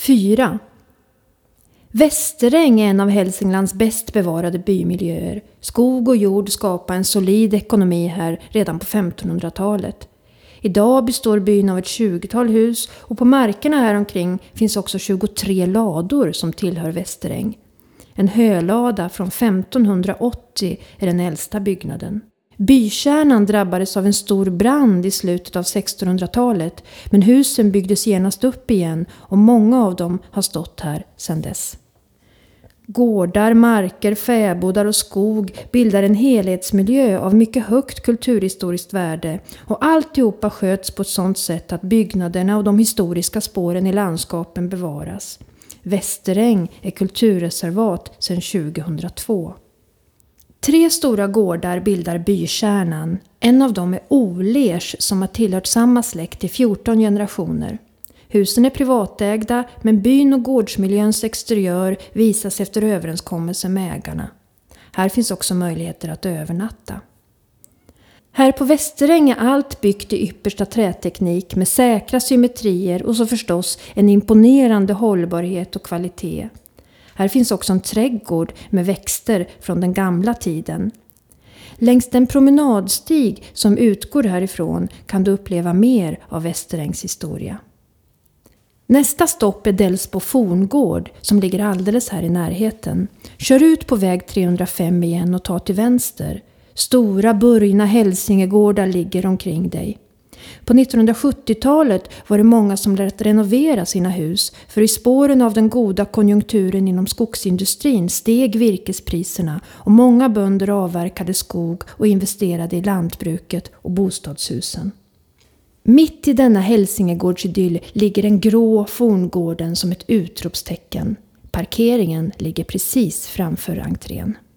4. Västeräng är en av Hälsinglands bäst bevarade bymiljöer. Skog och jord skapade en solid ekonomi här redan på 1500-talet. Idag består byn av ett 20-tal hus och på markerna här omkring finns också 23 lador som tillhör Västeräng. En hölada från 1580 är den äldsta byggnaden. Bykärnan drabbades av en stor brand i slutet av 1600-talet, men husen byggdes genast upp igen och många av dem har stått här sedan dess. Gårdar, marker, fäbodar och skog bildar en helhetsmiljö av mycket högt kulturhistoriskt värde och alltihopa sköts på ett sådant sätt att byggnaderna och de historiska spåren i landskapen bevaras. Västeräng är kulturreservat sedan 2002. 3 stora gårdar bildar bykärnan. En av dem är Olers som har tillhört samma släkt i 14 generationer. Husen är privatägda, men byn och gårdsmiljöns exteriör visas efter överenskommelse med ägarna. Här finns också möjligheter att övernatta. Här på Västeräng är allt byggt i yppersta träteknik med säkra symmetrier och så förstås en imponerande hållbarhet och kvalitet. Här finns också en trädgård med växter från den gamla tiden. Längs den promenadstig som utgår härifrån kan du uppleva mer av Västerängs historia. Nästa stopp är Delsbo forngård som ligger alldeles här i närheten. Kör ut på väg 305 igen och ta till vänster. Stora burgna hälsingegårdar ligger omkring dig. På 1970-talet var det många som lät renovera sina hus, för i spåren av den goda konjunkturen inom skogsindustrin steg virkespriserna och många bönder avverkade skog och investerade i lantbruket och bostadshusen. Mitt i denna hälsingegårdsidyll ligger den grå forngården som ett utropstecken. Parkeringen ligger precis framför entrén.